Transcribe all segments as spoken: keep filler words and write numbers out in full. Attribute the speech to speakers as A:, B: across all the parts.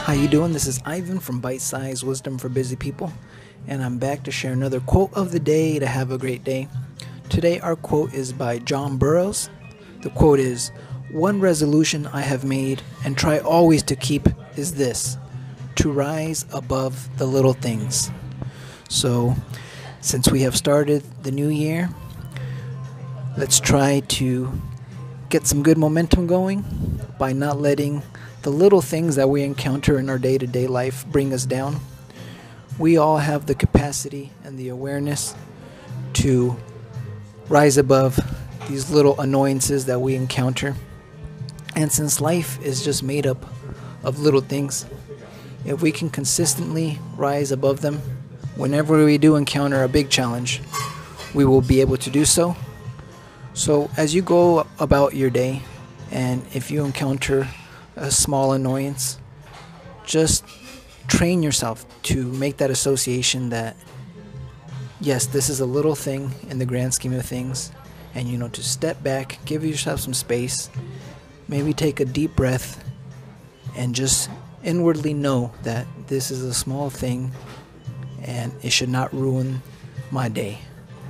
A: How you doing? This is Ivan from Bite Size Wisdom for Busy People, and I'm back to share another quote of the day to have a great day. Today our quote is by John Burroughs. The quote is, "One resolution I have made and try always to keep is this, to rise above the little things." So, since we have started the new year, let's try to get some good momentum going by not letting the little things that we encounter in our day-to-day life bring us down. We all have the capacity and the awareness to rise above these little annoyances that we encounter. And since life is just made up of little things, if we can consistently rise above them, whenever we do encounter a big challenge, we will be able to do so. So as you go about your day, and if you encounter a small annoyance, just train yourself to make that association that, yes, this is a little thing in the grand scheme of things, and you know, to step back, give yourself some space, maybe take a deep breath, and just inwardly know that this is a small thing and it should not ruin my day.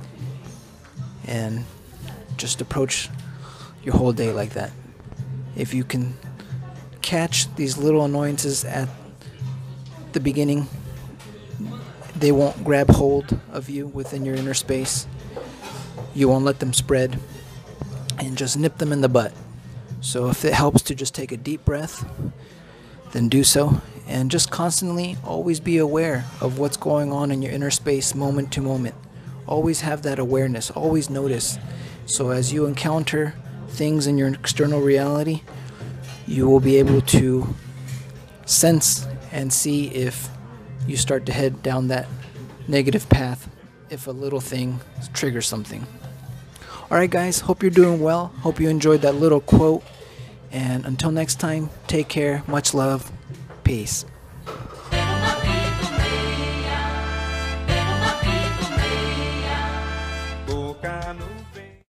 A: And just approach your whole day like that. If you can catch these little annoyances at the beginning, they won't grab hold of you within your inner space. You won't let them spread, and just nip them in the butt. So if it helps to just take a deep breath, then do so, and just constantly always be aware of what's going on in your inner space moment to moment. Always have that awareness, always notice. So as you encounter things in your external reality, you will be able to sense and see if you start to head down that negative path, if a little thing triggers something. Alright guys, hope you're doing well. Hope you enjoyed that little quote. And until next time, take care. Much love. Peace.